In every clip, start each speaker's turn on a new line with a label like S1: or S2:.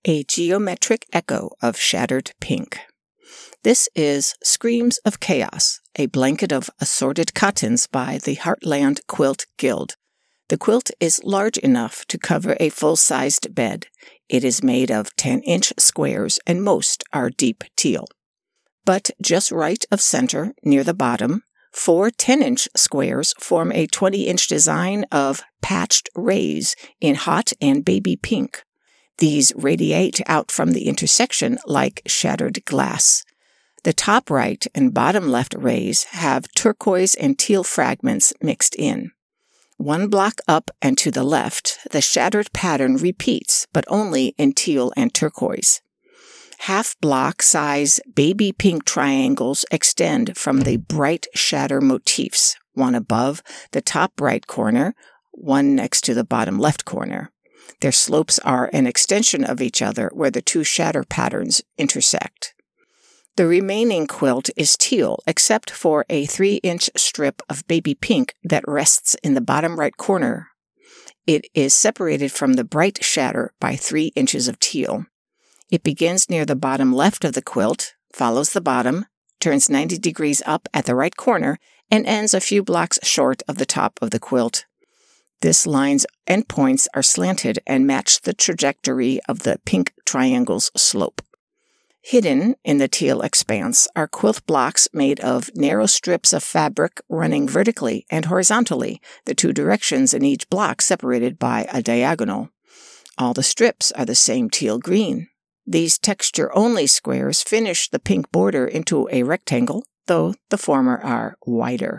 S1: A geometric echo of shattered pink. This is Screams of Chaos, a blanket of assorted cottons by the Heartland Quilt Guild. The quilt is large enough to cover a full-sized bed. It is made of 10-inch squares, and most are deep teal. But just right of center, near the bottom, 4 10-inch squares form a 20-inch design of patched rays in hot and baby pink. These radiate out from the intersection like shattered glass. The top right and bottom left rays have turquoise and teal fragments mixed in. One block up and to the left, the shattered pattern repeats, but only in teal and turquoise. Half-block size baby pink triangles extend from the bright shatter motifs, one above the top right corner, one next to the bottom left corner. Their slopes are an extension of each other where the two shatter patterns intersect. The remaining quilt is teal, except for a 3-inch strip of baby pink that rests in the bottom right corner. It is separated from the bright shatter by 3 inches of teal. It begins near the bottom left of the quilt, follows the bottom, turns 90 degrees up at the right corner, and ends a few blocks short of the top of the quilt. This line's endpoints are slanted and match the trajectory of the pink triangle's slope. Hidden in the teal expanse are quilt blocks made of narrow strips of fabric running vertically and horizontally, the two directions in each block separated by a diagonal. All the strips are the same teal green. These texture-only squares finish the pink border into a rectangle, though the former are wider.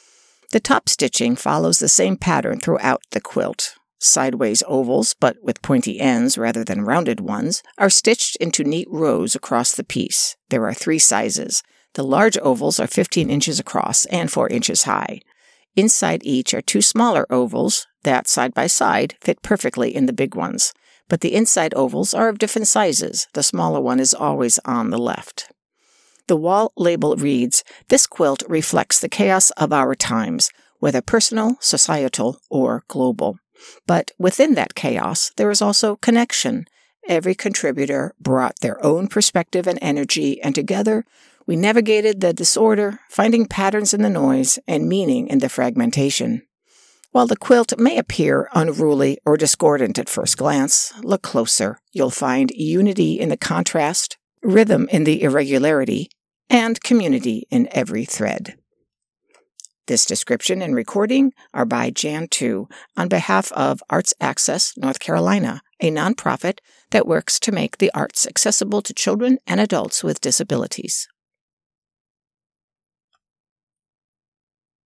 S1: The top stitching follows the same pattern throughout the quilt. Sideways ovals, but with pointy ends rather than rounded ones, are stitched into neat rows across the piece. There are 3 sizes. The large ovals are 15 inches across and 4 inches high. Inside each are 2 smaller ovals that, side by side, fit perfectly in the big ones. But the inside ovals are of different sizes. The smaller one is always on the left. The wall label reads, "This quilt reflects the chaos of our times, whether personal, societal, or global." But within that chaos, there is also connection. Every contributor brought their own perspective and energy, and together we navigated the disorder, finding patterns in the noise and meaning in the fragmentation. While the quilt may appear unruly or discordant at first glance, look closer. You'll find unity in the contrast, rhythm in the irregularity, and community in every thread. This description and recording are by Jan Tu on behalf of Arts Access North Carolina, a nonprofit that works to make the arts accessible to children and adults with disabilities.